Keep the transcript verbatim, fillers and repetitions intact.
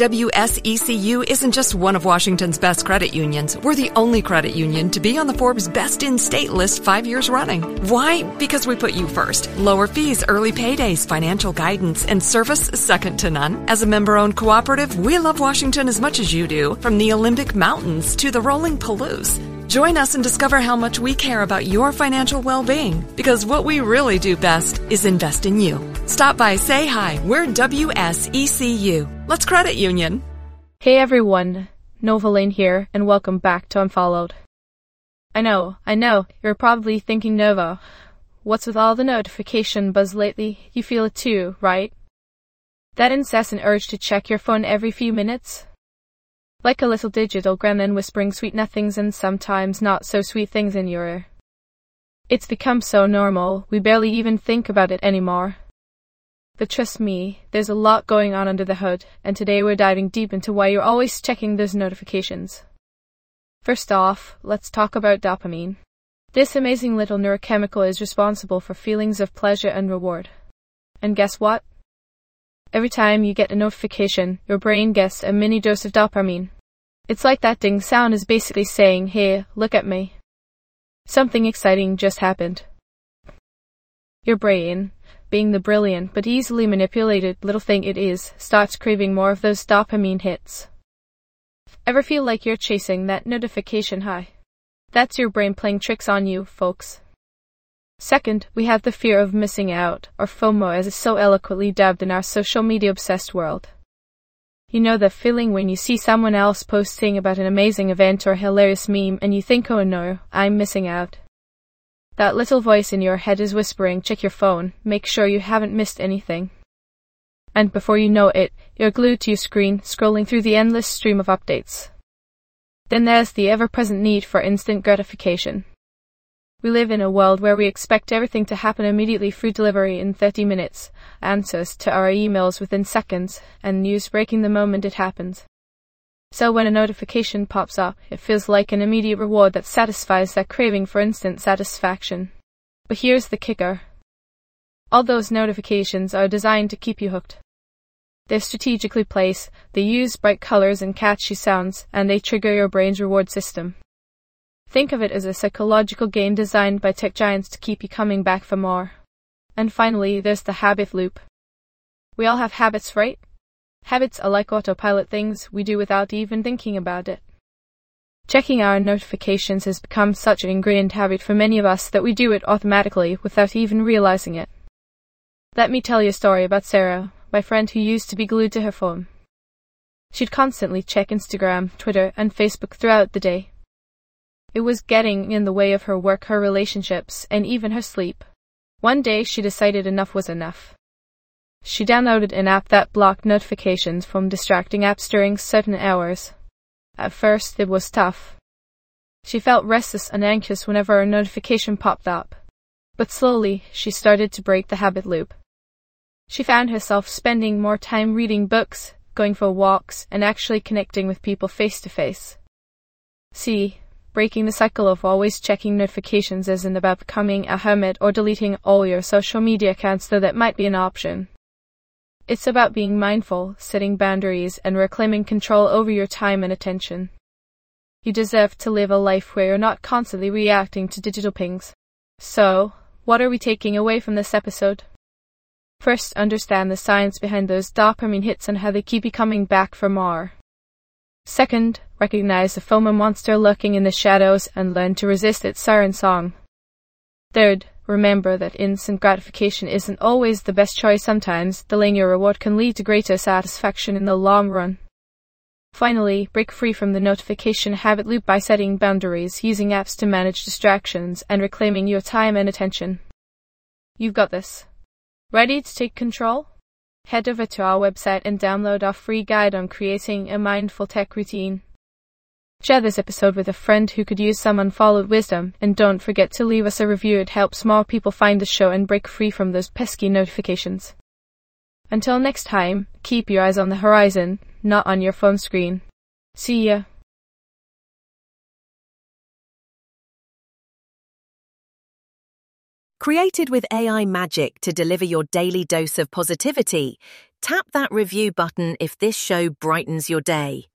W S E C U isn't just one of Washington's best credit unions. We're the only credit union to be on the Forbes Best in State list five years running. Why? Because we put you first. Lower fees, early paydays, financial guidance, and service second to none. As a member-owned cooperative, we love Washington as much as you do, from the Olympic Mountains to the rolling Palouse. Join us and discover how much we care about your financial well-being, because what we really do best is invest in you. Stop by, say hi. We're W S E C U. Let's credit union. Hey everyone, Nova Lane here, and welcome back to Unfollowed. I know, I know, you're probably thinking, Nova, what's with all the notification buzz lately? You feel it too, right? That incessant urge to check your phone every few minutes? Like a little digital gremlin whispering sweet nothings and sometimes not so sweet things in your ear. It's become so normal, we barely even think about it anymore. But trust me, there's a lot going on under the hood, and today we're diving deep into why you're always checking those notifications. First off, let's talk about dopamine. This amazing little neurochemical is responsible for feelings of pleasure and reward. And guess what? Every time you get a notification, your brain gets a mini dose of dopamine. It's like that ding sound is basically saying, hey, look at me. Something exciting just happened. Your brain, being the brilliant but easily manipulated little thing it is, starts craving more of those dopamine hits. Ever feel like you're chasing that notification high? That's your brain playing tricks on you, folks. Second, we have the fear of missing out, or FOMO as it's so eloquently dubbed in our social media obsessed world. You know the feeling when you see someone else posting about an amazing event or a hilarious meme and you think, oh no, I'm missing out. That little voice in your head is whispering, check your phone, make sure you haven't missed anything. And before you know it, you're glued to your screen, scrolling through the endless stream of updates. Then there's the ever-present need for instant gratification. We live in a world where we expect everything to happen immediately through delivery in thirty minutes, answers to our emails within seconds, and news breaking the moment it happens. So when a notification pops up, it feels like an immediate reward that satisfies that craving for instant satisfaction. But here's the kicker. All those notifications are designed to keep you hooked. They're strategically placed, they use bright colors and catchy sounds, and they trigger your brain's reward system. Think of it as a psychological game designed by tech giants to keep you coming back for more. And finally, there's the habit loop. We all have habits, right? Habits are like autopilot, things we do without even thinking about it. Checking our notifications has become such an ingrained habit for many of us that we do it automatically without even realizing it. Let me tell you a story about Sarah, my friend who used to be glued to her phone. She'd constantly check Instagram, Twitter, and Facebook throughout the day. It was getting in the way of her work, her relationships, and even her sleep. One day she decided enough was enough. She downloaded an app that blocked notifications from distracting apps during certain hours. At first it was tough. She felt restless and anxious whenever a notification popped up. But slowly she started to break the habit loop. She found herself spending more time reading books, going for walks, and actually connecting with people face to face. See, breaking the cycle of always checking notifications isn't about becoming a hermit or deleting all your social media accounts, though that might be an option. It's about being mindful, setting boundaries, and reclaiming control over your time and attention. You deserve to live a life where you're not constantly reacting to digital pings. So, what are we taking away from this episode? First, understand the science behind those dopamine hits and how they keep you coming back for more. Second, recognize the FOMO monster lurking in the shadows and learn to resist its siren song. Third, remember that instant gratification isn't always the best choice. Sometimes delaying your reward can lead to greater satisfaction in the long run. Finally, break free from the notification habit loop by setting boundaries, using apps to manage distractions, and reclaiming your time and attention. You've got this. Ready to take control? Head over to our website and download our free guide on creating a mindful tech routine. Share this episode with a friend who could use some unfollowed wisdom, and don't forget to leave us a review. It helps more people find the show and break free from those pesky notifications. Until next time, keep your eyes on the horizon, not on your phone screen. See ya. Created with A I magic to deliver your daily dose of positivity, Tap that review button if this show brightens your day.